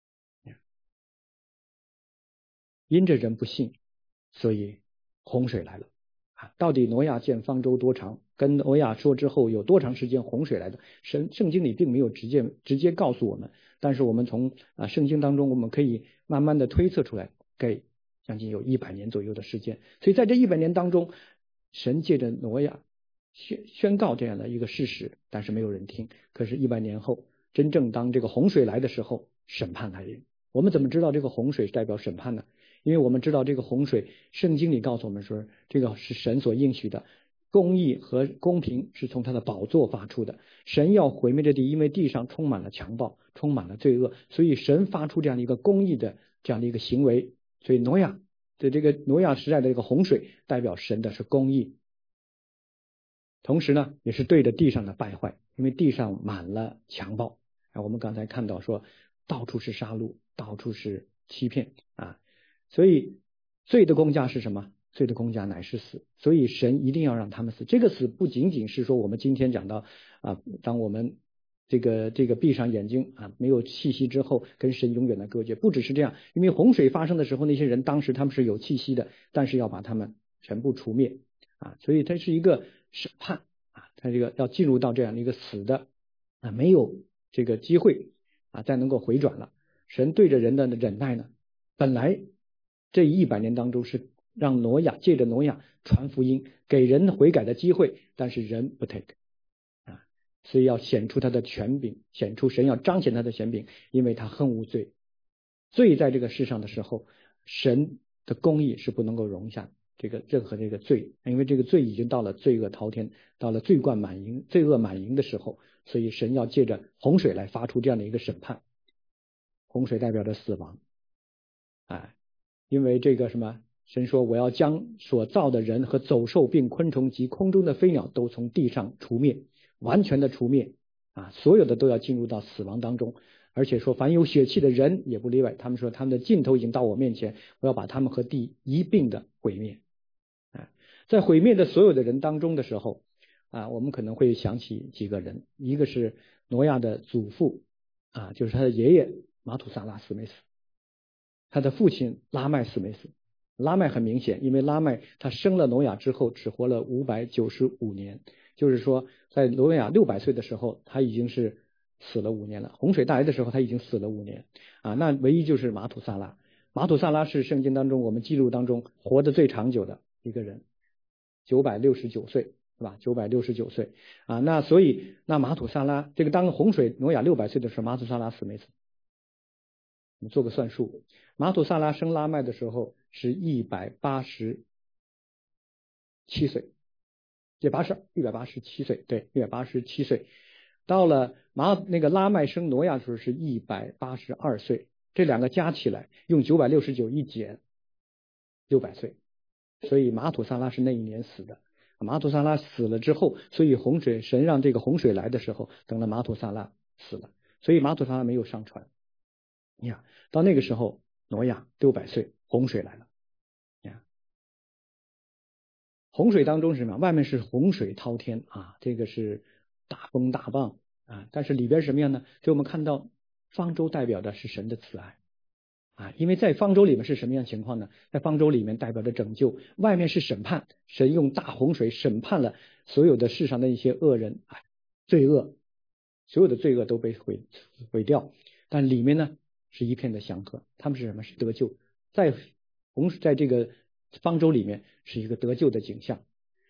S1: 因着人不信，所以洪水来了到底挪亚建方舟多长，跟挪亚说之后有多长时间洪水来的，圣经里并没有直接告诉我们，但是我们从圣经当中我们可以慢慢的推测出来，给将近有100年左右的时间。所以在这100年当中，神借着挪亚宣告这样的一个事实，但是没有人听。可是100年后，真正当这个洪水来的时候，审判来临。我们怎么知道这个洪水是代表审判呢？因为我们知道这个洪水，圣经里告诉我们说，这个是神所应许的，公义和公平是从他的宝座发出的。神要毁灭这地，因为地上充满了强暴，充满了罪恶，所以神发出这样的一个公义的这样的一个行为。所以挪亚时代的这个洪水代表神的是公义，同时呢也是对着地上的败坏，因为地上满了强暴我们刚才看到说，到处是杀戮，到处是欺骗所以罪的工价是什么？罪的工价乃是死。所以神一定要让他们死。这个死不仅仅是说我们今天讲到当我们这个闭上眼睛没有气息之后，跟神永远的隔绝。不只是这样，因为洪水发生的时候，那些人当时他们是有气息的，但是要把他们全部除灭所以它是一个审判它这个要进入到这样的一个死的没有这个机会再能够回转了。神对着人的忍耐呢，本来这100年当中是让借着挪亚传福音，给人悔改的机会，但是人不 take所以要显出他的权柄，显出神要彰显他的权柄，因为他恨恶罪。罪在这个世上的时候，神的公义是不能够容下任何这个罪，因为这个罪已经到了罪恶滔天，到了罪恶满盈的时候，所以神要借着洪水来发出这样的一个审判。洪水代表着死亡因为这个什么，神说我要将所造的人和走兽并昆虫及空中的飞鸟都从地上除灭，完全的除灭所有的都要进入到死亡当中。而且说凡有血气的人也不例外，他们说他们的尽头已经到我面前，我要把他们和地一并的毁灭在毁灭的所有的人当中的时候我们可能会想起几个人，一个是挪亚的祖父就是他的爷爷马土萨拉死没死，他的父亲拉麦死没死。拉麦很明显，因为拉麦他生了挪亚之后只活了595年，就是说在挪亚600岁的时候他已经是死了5年了，洪水大来的时候他已经死了5年那唯一就是马土萨拉。马土萨拉是圣经当中我们记录当中活得最长久的一个人，969岁是吧？969岁那所以马土萨拉这个当洪水挪亚600岁的时候，马土萨拉死没死？我们做个算数，马土萨拉生拉麦的时候是187岁，187岁，对，187岁。到了拉麦生挪亚的时候是182岁，这两个加起来用969一减，600岁。所以马土萨拉是那一年死的。马土萨拉死了之后，所以神让这个洪水来的时候，等了马土萨拉死了，所以马土萨拉没有上船。到那个时候挪亚600岁，洪水来了洪水当中是什么？外面是洪水滔天这个是大风大浪但是里边是什么样呢？所以我们看到方舟代表的是神的慈爱因为在方舟里面是什么样的情况呢？在方舟里面代表着拯救，外面是审判，神用大洪水审判了所有的世上的一些恶人罪恶，所有的罪恶都被毁掉，但里面呢是一片的祥和，他们是什么？是得救，在这个方舟里面是一个得救的景象。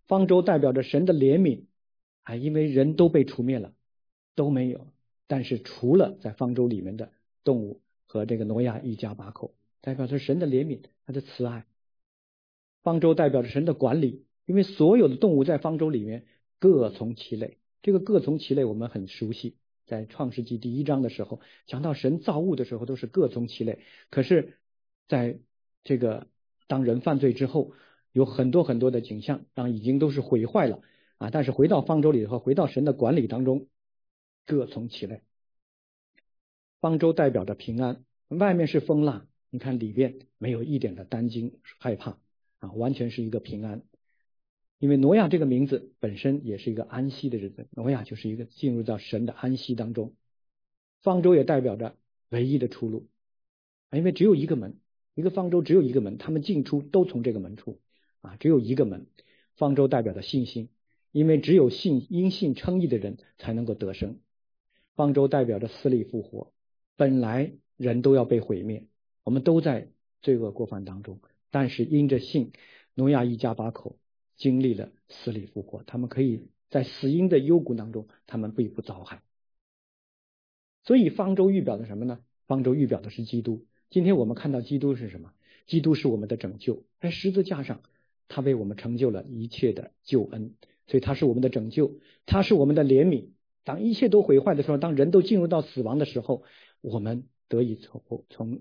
S1: 方舟代表着神的怜悯啊，因为人都被除灭了，都没有。但是除了在方舟里面的动物和这个挪亚一家8口，代表着神的怜悯，他的慈爱。方舟代表着神的管理，因为所有的动物在方舟里面各从其类。这个各从其类我们很熟悉，在创世纪第1章的时候讲到神造物的时候都是各从其类，可是在这个当人犯罪之后，有很多很多的景象已经都是毁坏了啊，但是回到方舟里头，回到神的管理当中，各从其类。方舟代表着平安，外面是风浪，你看里边没有一点的担惊害怕啊，完全是一个平安。因为挪亚这个名字本身也是一个安息的日子，挪亚就是一个进入到神的安息当中。方舟也代表着唯一的出路，因为只有一个门，一个方舟只有一个门，他们进出都从这个门出啊，只有一个门。方舟代表着信心，因为只有因信称义的人才能够得生。方舟代表着死里复活，本来人都要被毁灭，我们都在罪恶过犯当中，但是因着信，挪亚一家8口经历了死里复活，他们可以在死荫的幽谷当中，他们并不遭害。所以方舟预表的什么呢？方舟预表的是基督。今天我们看到基督是什么？基督是我们的拯救，在十字架上他为我们成就了一切的救恩，所以他是我们的拯救，他是我们的怜悯。当一切都毁坏的时候，当人都进入到死亡的时候，我们得以存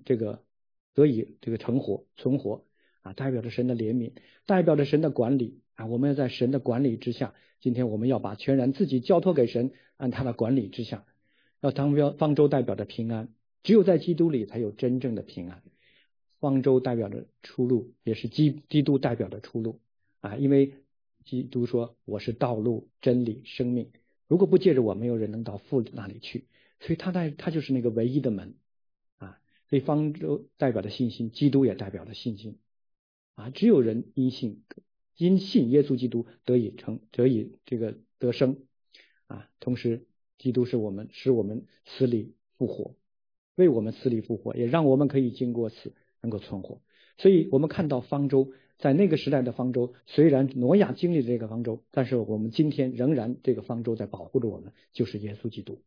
S1: 活啊，代表着神的怜悯，代表着神的管理啊，我们要在神的管理之下。今天我们要把全然自己交托给神，按他的管理之下。方舟代表着平安，只有在基督里才有真正的平安。方舟代表着出路，也是基督代表着出路啊，因为基督说我是道路真理生命，如果不借着我，没有人能到父那里去，所以他就是那个唯一的门啊。所以方舟代表着信心，基督也代表着信心啊，只有人因信耶稣基督得以得生啊。同时基督使我们死里复活，为我们死里复活，也让我们可以经过死能够存活。所以我们看到方舟，在那个时代的方舟，虽然挪亚经历了这个方舟，但是我们今天仍然这个方舟在保护着我们，就是耶稣基督。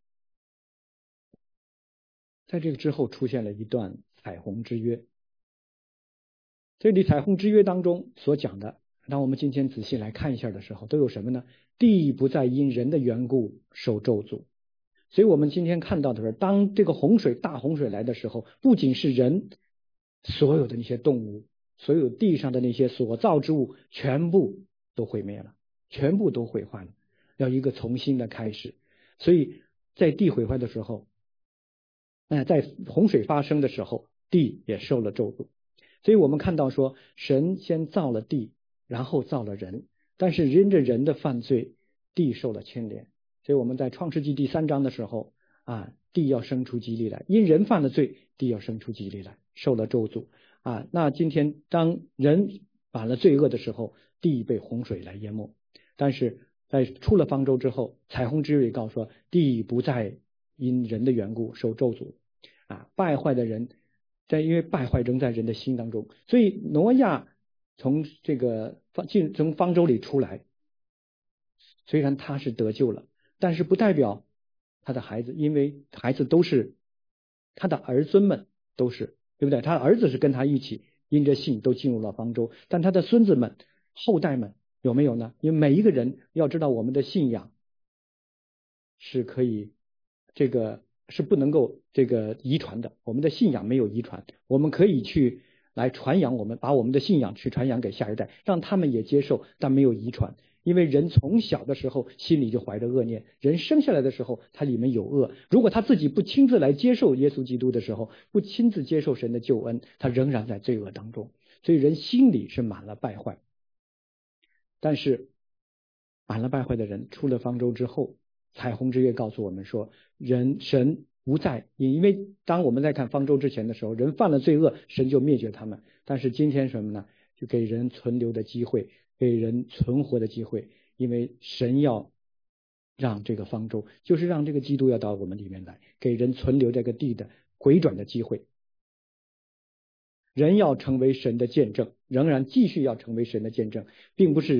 S1: 在这个之后出现了一段彩虹之约，这里彩虹之约当中所讲的，当我们今天仔细来看一下的时候，都有什么呢？地不再因人的缘故受咒诅。所以我们今天看到的是，当这个大洪水来的时候，不仅是人，所有的那些动物，所有地上的那些所造之物，全部都毁灭了，全部都毁坏了，要一个重新的开始。所以在地毁坏的时候，在洪水发生的时候，地也受了咒诅。所以我们看到说，神先造了地，然后造了人，但是因着人的犯罪，地受了牵连。所以我们在创世纪第3章的时候啊，地要生出基利来，因人犯了罪，地要生出基利来，受了咒诅啊。那今天当人犯了罪恶的时候，地被洪水来淹没，但是在出了方舟之后，彩虹之约告诉说，地不再因人的缘故受咒诅啊。败坏的人因为败坏仍在人的心当中，所以挪亚从从方舟里出来，虽然他是得救了，但是不代表他的孩子，因为孩子都是他的儿孙们，都是对不对？他的儿子是跟他一起因着信都进入了方舟，但他的孙子们后代们有没有呢？因为每一个人要知道，我们的信仰是可以是不能够遗传的，我们的信仰没有遗传，我们可以去来传扬把我们的信仰去传扬给下一代，让他们也接受，但没有遗传。因为人从小的时候心里就怀着恶念，人生下来的时候他里面有恶，如果他自己不亲自来接受耶稣基督的时候，不亲自接受神的救恩，他仍然在罪恶当中，所以人心里是满了败坏。但是满了败坏的人出了方舟之后，彩虹之约告诉我们说，神不再，因为当我们在看方舟之前的时候，人犯了罪恶，神就灭绝他们。但是今天什么呢？就给人存留的机会，给人存活的机会，因为神要让这个方舟，就是让这个基督要到我们里面来，给人存留这个地的回转的机会。人要成为神的见证，仍然继续要成为神的见证，并不是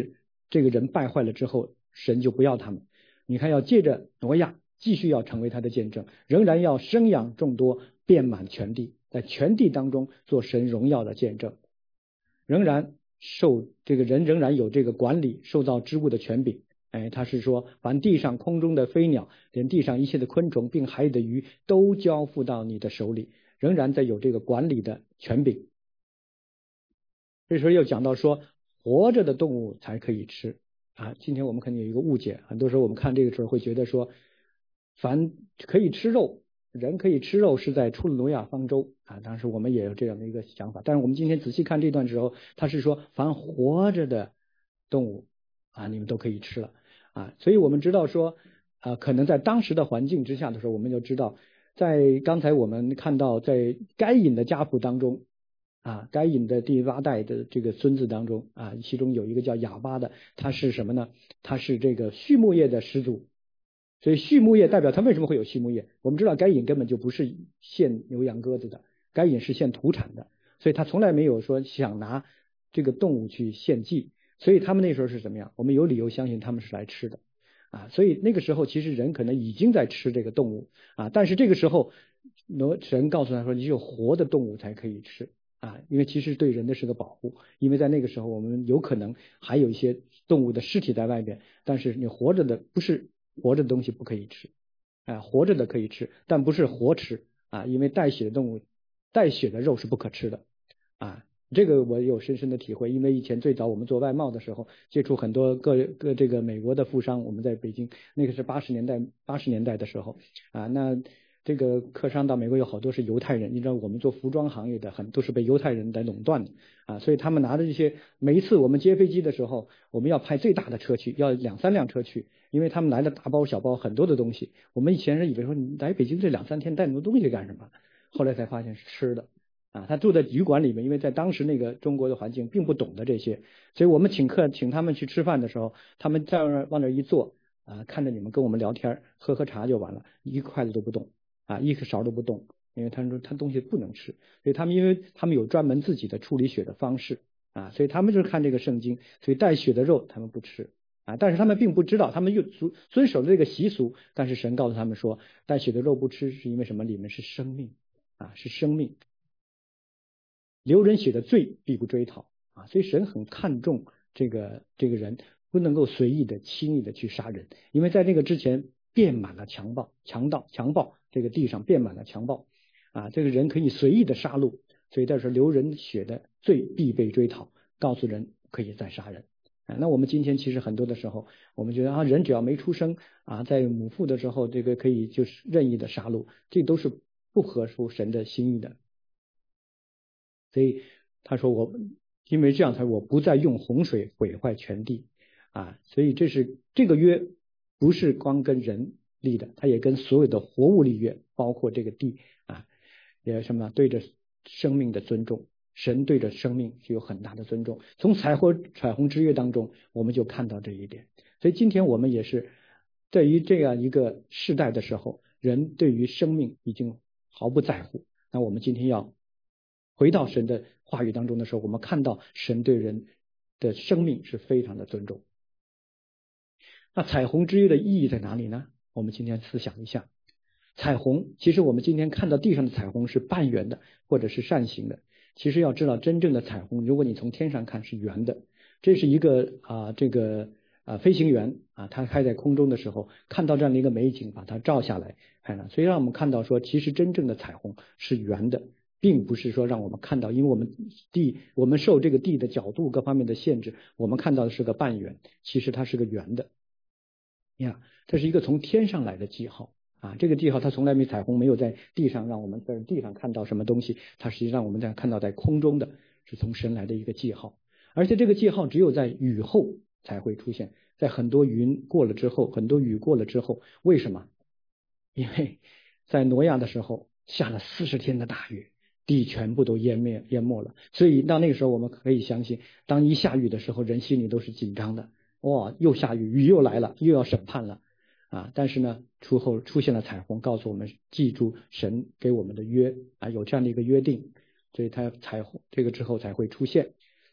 S1: 这个人败坏了之后，神就不要他们。你看，要借着挪亚继续要成为他的见证，仍然要生养众多，遍满全地，在全地当中做神荣耀的见证，仍然这个人仍然有这个管理受造之物的权柄。他是说，凡地上空中的飞鸟，连地上一切的昆虫，并海里的鱼，都交付到你的手里，仍然在有这个管理的权柄。这时候又讲到说，活着的动物才可以吃啊。今天我们肯定有一个误解，很多时候我们看这个时候会觉得说，凡可以吃肉，人可以吃肉是在出了挪亚方舟啊。当时我们也有这样的一个想法，但是我们今天仔细看这段时候，他是说凡活着的动物啊，你们都可以吃了啊。所以我们知道说可能在当时的环境之下的时候，我们就知道，在刚才我们看到在该隐的家谱当中啊，该隐的第8代的这个孙子当中啊，其中有一个叫亚巴的，他是什么呢？他是这个畜牧业的始祖。所以畜牧业代表他为什么会有畜牧业？我们知道该隐根本就不是献牛羊鸽子的，该隐是献土产的，所以他从来没有说想拿这个动物去献祭。所以他们那时候是怎么样？我们有理由相信他们是来吃的啊。所以那个时候其实人可能已经在吃这个动物啊，但是这个时候神告诉他说，你只有活的动物才可以吃啊，因为其实对人的是个保护，因为在那个时候我们有可能还有一些动物的尸体在外边，但是你活着的不是活着的东西不可以吃啊，活着的可以吃，但不是活吃啊，因为带血的动物带血的肉是不可吃的啊。这个我有深深的体会，因为以前最早我们做外贸的时候，接触很多各这个美国的富商，我们在北京那个是80年代的时候啊，那这个客商到美国有好多是犹太人，你知道我们做服装行业的很都是被犹太人来垄断的啊，所以他们拿着这些，每一次我们接飞机的时候，我们要派最大的车去，要2、3辆车去，因为他们来了大包小包很多的东西，我们以前是以为说你来北京这2、3天带那么多东西干什么？后来才发现是吃的啊，他住在旅馆里面，因为在当时那个中国的环境并不懂得这些，所以我们请他们去吃饭的时候，他们在往那一坐啊，看着你们跟我们聊天，喝茶就完了，一个筷子都不动啊，一个勺都不动，因为他说他东西不能吃，所以因为他们有专门自己的处理血的方式啊，所以他们就是看这个圣经，所以带血的肉他们不吃啊，但是他们并不知道，他们又遵守了这个习俗，但是神告诉他们说，带血的肉不吃是因为什么？里面是生命啊，是生命。流人血的罪必不追讨啊，所以神很看重这个人不能够随意的轻易的去杀人，因为在那个之前遍满了强暴，这个地上遍满了强暴啊，这个人可以随意的杀戮，所以这是流人血的罪必被追讨，告诉人可以再杀人啊。那我们今天其实很多的时候，我们觉得啊，人只要没出生啊，在母腹的时候，这个可以就是任意的杀戮，这都是不合乎神的心意的。所以他说因为这样我不再用洪水毁坏全地啊，所以这个约不是光跟人立的，他也跟所有的活物立约，包括这个地啊，也什么对着生命的尊重，神对着生命是有很大的尊重。从彩虹之约当中，我们就看到这一点。所以今天我们也是对于这样一个世代的时候，人对于生命已经毫不在乎。那我们今天要回到神的话语当中的时候，我们看到神对人的生命是非常的尊重。那彩虹之约的意义在哪里呢？我们今天思想一下。彩虹，其实我们今天看到地上的彩虹是半圆的或者是扇形的，其实要知道真正的彩虹，如果你从天上看是圆的。这是一个飞行员啊，他开在空中的时候看到这样的一个美景，把它照下来看了，所以让我们看到说，其实真正的彩虹是圆的，并不是说让我们看到，因为我们受这个地的角度各方面的限制，我们看到的是个半圆，其实它是个圆的呀。这是一个从天上来的记号啊，这个记号它从来彩虹没有在地上让我们在地上看到什么东西，它实际上我们在看到在空中的是从神来的一个记号，而且这个记号只有在雨后才会出现，在很多云过了之后，很多雨过了之后，为什么？因为在挪亚的时候下了40天的大雨，地全部都淹没了，所以到那个时候我们可以相信，当一下雨的时候，人心里都是紧张的，哇，又下雨，雨又来了，又要审判了啊！但是呢，出现了彩虹，告诉我们记住神给我们的约啊，有这样的一个约定，所以彩虹这个之后才会出现。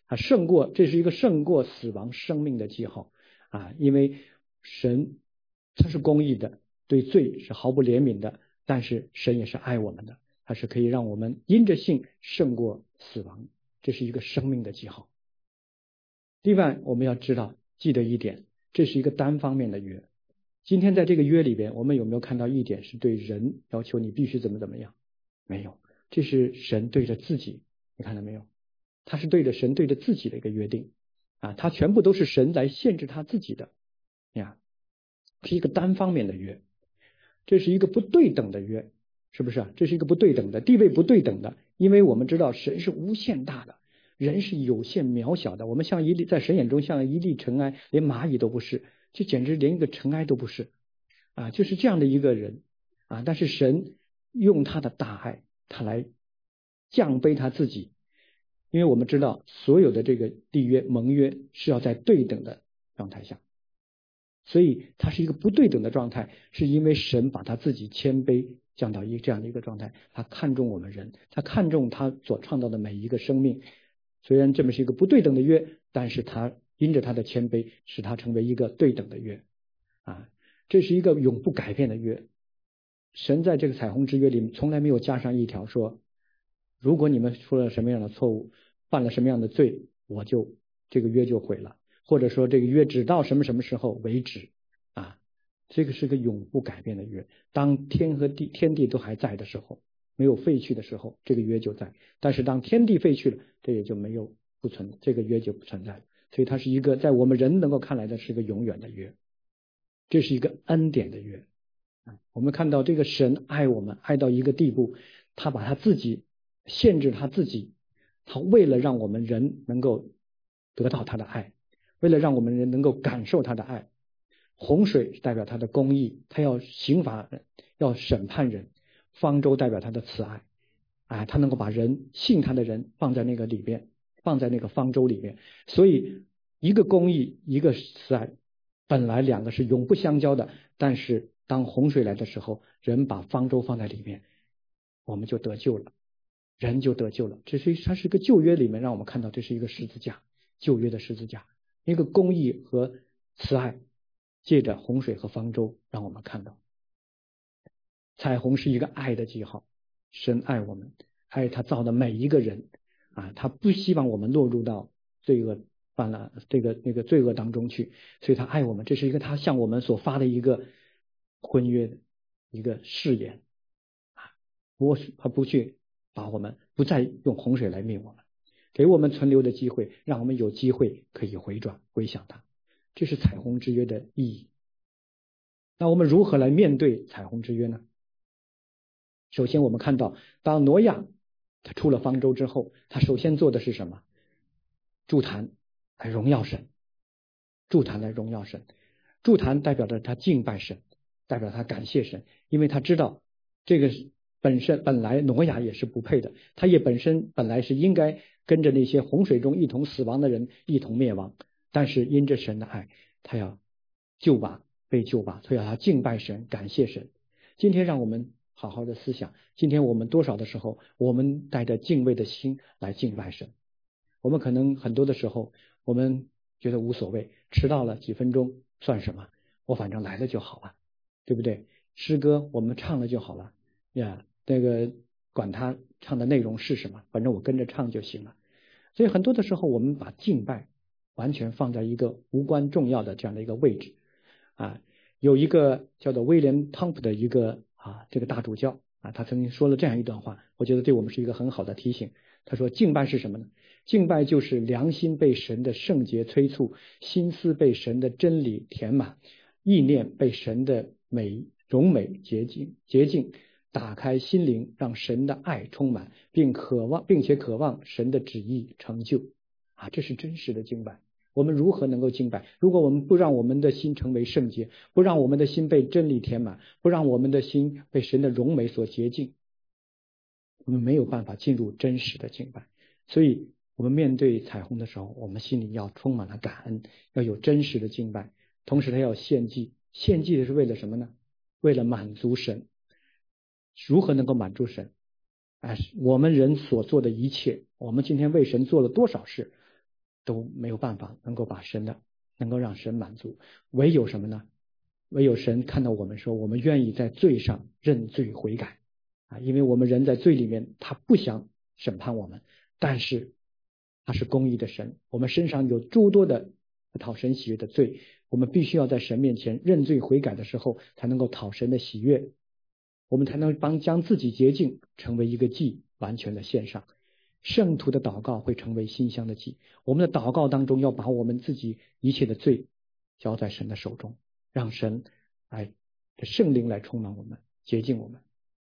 S1: 啊，这是一个胜过死亡生命的记号啊，因为神他是公义的，对罪是毫不怜悯的，但是神也是爱我们的，他是可以让我们因着信胜过死亡，这是一个生命的记号。另外我们要记得一点，这是一个单方面的约。今天在这个约里边，我们有没有看到一点是对人要求你必须怎么样？没有，这是神对着自己，你看到没有？他是对着神对着自己的一个约定啊，他全部都是神来限制他自己的呀，是一个单方面的约，这是一个不对等的约，是不是啊？这是一个不对等的，地位不对等的，因为我们知道神是无限大的，人是有限渺小的，我们在神眼中像一粒尘埃，连蚂蚁都不是，这简直连一个尘埃都不是啊，就是这样的一个人啊，但是神用他的大爱，他来降卑他自己，因为我们知道所有的这个立约盟约是要在对等的状态下，所以它是一个不对等的状态，是因为神把他自己谦卑降到这样的一个状态，他看重我们人，他看重他所创造的每一个生命。虽然这么是一个不对等的约，但是他因着他的谦卑，使他成为一个对等的约啊，这是一个永不改变的约。神在这个彩虹之约里从来没有加上一条说，如果你们出了什么样的错误，犯了什么样的罪，这个约就毁了，或者说这个约只到什么时候为止啊，这个是个永不改变的约。当天地都还在的时候，没有废去的时候，这个约就在，但是当天地废去了，这也就这个约就不存在了。所以它是一个在我们人能够看来的是一个永远的约，这是一个恩典的约。我们看到这个神爱我们爱到一个地步，他把他自己限制他自己，他为了让我们人能够得到他的爱，为了让我们人能够感受他的爱，洪水代表他的公义，他要刑罚人，要审判人，方舟代表他的慈爱，他能够把信他的人放在那个里边，放在那个方舟里面。所以一个公义一个慈爱，本来两个是永不相交的，但是当洪水来的时候，人把方舟放在里面，我们就得救了，人就得救了。它是一个旧约里面让我们看到这是一个十字架，旧约的十字架，一个公义和慈爱借着洪水和方舟让我们看到彩虹是一个爱的记号，神爱我们，爱他造的每一个人他不希望我们落入到罪恶犯了那个罪恶当中去，所以他爱我们，这是一个他向我们所发的一个婚约的一个誓言他不去把我们不再用洪水来灭我们，给我们存留的机会，让我们有机会可以回转归向他，这是彩虹之约的意义。那我们如何来面对彩虹之约呢？首先我们看到当挪亚他出了方舟之后，他首先做的是什么？筑坛来荣耀神，筑坛来荣耀神，筑坛代表着他敬拜神，代表他感谢神，因为他知道这个本来挪亚也是不配的，他也本来是应该跟着那些洪水中一同死亡的人一同灭亡，但是因着神的爱，他要被救拔，所以他敬拜神，感谢神。今天让我们好好的思想，今天我们多少的时候，我们带着敬畏的心来敬拜神。我们可能很多的时候，我们觉得无所谓，迟到了几分钟算什么？我反正来了就好了，对不对？诗歌我们唱了就好了呀，那个管他唱的内容是什么，反正我跟着唱就行了。所以很多的时候，我们把敬拜完全放在一个无关重要的这样的一个位置有一个叫做威廉汤普的一个这个大主教他曾经说了这样一段话，我觉得对我们是一个很好的提醒。他说敬拜是什么呢？敬拜就是良心被神的圣洁催促，心思被神的真理填满，意念被神的荣美洁净，打开心灵，让神的爱充满，并且渴望神的旨意成就这是真实的敬拜。我们如何能够敬拜？如果我们不让我们的心成为圣洁，不让我们的心被真理填满，不让我们的心被神的荣美所洁净，我们没有办法进入真实的敬拜。所以我们面对彩虹的时候，我们心里要充满了感恩，要有真实的敬拜，同时他要献祭。献祭的是为了什么呢？为了满足神。如何能够满足神我们人所做的一切，我们今天为神做了多少事， 都没有办法能够让神满足。唯有什么呢？唯有神看到我们说，我们愿意在罪上认罪悔改啊，因为我们人在罪里面，他不想审判我们，但是他是公义的神，我们身上有诸多的讨神喜悦的罪，我们必须要在神面前认罪悔改的时候，才能够讨神的喜悦，我们才能将自己洁净，成为一个祭，完全的献上。圣徒的祷告会成为馨香的祭，我们的祷告当中要把我们自己一切的罪交在神的手中，让神来的圣灵来充满我们，洁净我们。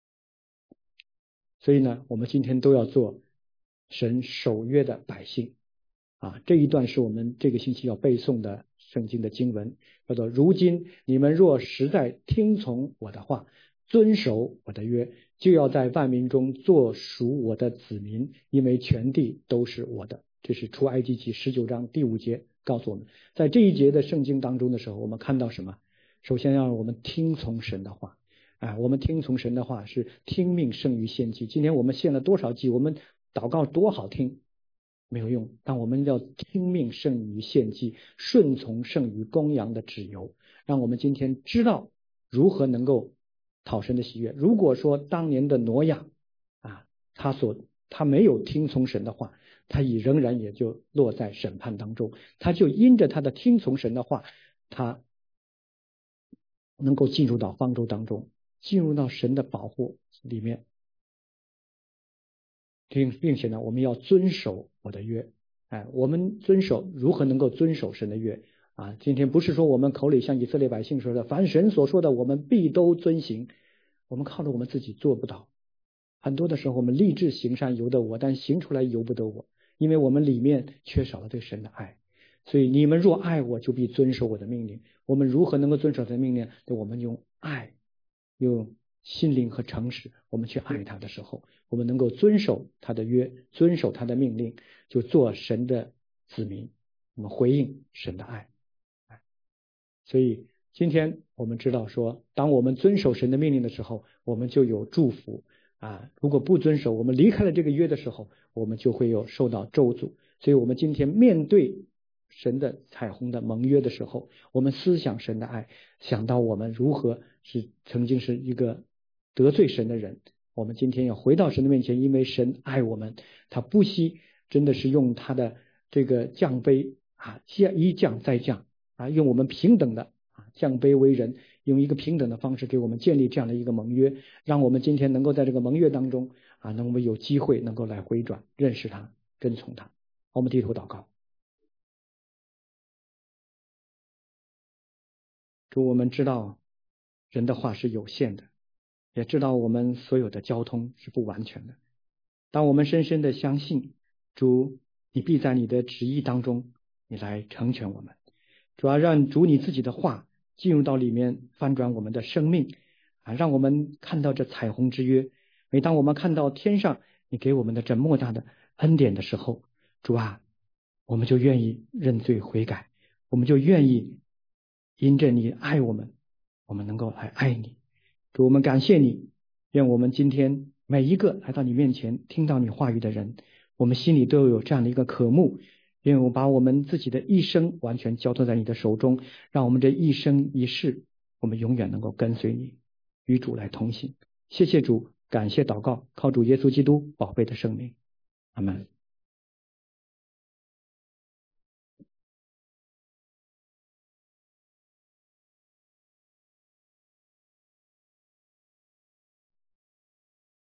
S1: 所以呢，我们今天都要做神守约的百姓啊。这一段是我们这个星期要背诵的圣经的经文，叫做如今你们若实在听从我的话，遵守我的约，就要在万民中做属我的子民，因为全地都是我的。这是出埃及记19章第5节告诉我们。在这一节的圣经当中的时候，我们看到什么？首先让我们听从神的话啊，我们听从神的话是听命胜于献祭。今天我们献了多少祭，我们祷告多好听，没有用。但我们要听命胜于献祭，顺从胜于公羊的脂油，让我们今天知道如何能够讨神的喜悦。如果说当年的挪亚啊，他没有听从神的话，他仍然也就落在审判当中。他就因着他的听从神的话，他能够进入到方舟当中，进入到神的保护里面，并且呢，我们要遵守我的约。我们如何能够遵守神的约啊？今天不是说我们口里像以色列百姓说的，凡神所说的我们必都遵行，我们靠着我们自己做不到。很多的时候我们立志行善由得我，但行出来由不得我，因为我们里面缺少了对神的爱。所以你们若爱我，就必遵守我的命令。我们如何能够遵守他的命令？我们用爱，用心灵和诚实，我们去爱他的时候，我们能够遵守他的约，遵守他的命令，就做神的子民，我们回应神的爱。所以今天我们知道说，当我们遵守神的命令的时候，我们就有祝福啊。如果不遵守，我们离开了这个约的时候，我们就会有受到咒诅。所以我们今天面对神的彩虹的盟约的时候，我们思想神的爱，想到我们如何曾经是一个得罪神的人，我们今天要回到神的面前，因为神爱我们，他不惜真的是用他的这个降卑啊，一降再降啊，用我们平等的降卑为人，用一个平等的方式给我们建立这样的一个盟约，让我们今天能够在这个盟约当中能够有机会能够来回转，认识他，跟从他。我们低头祷告。主，我们知道人的话是有限的，也知道我们所有的交通是不完全的。当我们深深的相信，主，你必在你的旨意当中，你来成全我们。主要让主你自己的话进入到里面，翻转我们的生命让我们看到这彩虹之约。每当我们看到天上你给我们的这莫大的恩典的时候，主啊，我们就愿意认罪悔改，我们就愿意因着你爱我们，我们能够来爱你。主，我们感谢你，愿我们今天每一个来到你面前听到你话语的人，我们心里都有这样的一个渴慕，愿我把我们自己的一生完全交托在你的手中，让我们这一生一世，我们永远能够跟随你，与主来同行。谢谢主，感谢祷告，靠主耶稣基督宝贝的圣名，阿们。